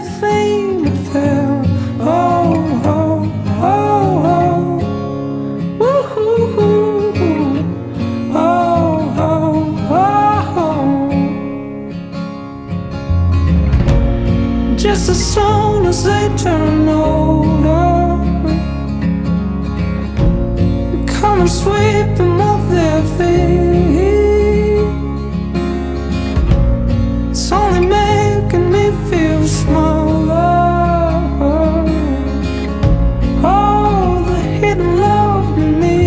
everything but fell. Oh, oh, oh, oh. Woo-hoo-hoo. Oh, oh, oh, oh. Just as soon as they turn older, come and sweep them off their feet. It's only making me feel smaller. Oh, the hidden love in me.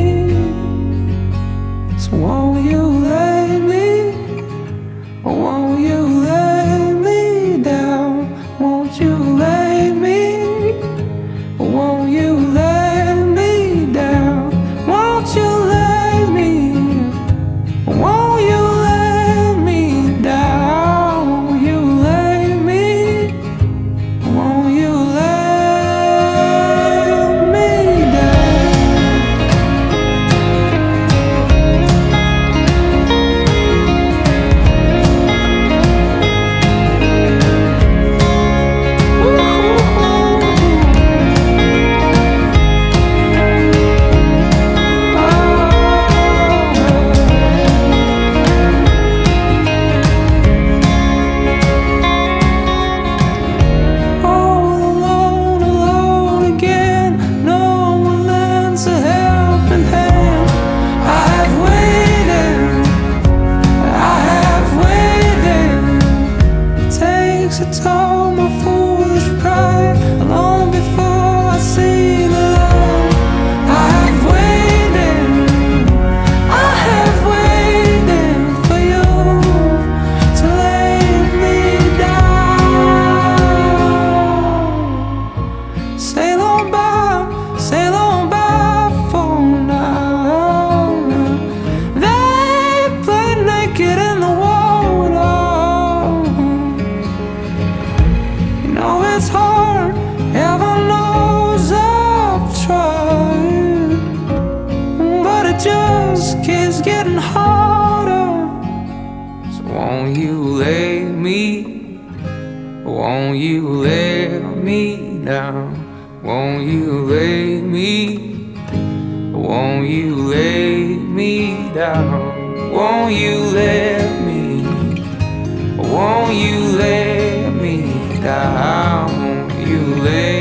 So won't you lay me, or won't you lay me down? Won't you lay me, or won't you lay me down? Won't you lay me, or won't you lay me down? Won't you lay me, or won't you lay me down? I told my foolish pride long before I see the light. I have waited for you to lay me down. Sail on by for now. They played naked in the water. It's hard, heaven knows I've tried, but it just keeps getting harder. So won't you lay me, won't you lay me down? Won't you lay me, won't you lay me down? Won't you let me, won't you lay me down? You lay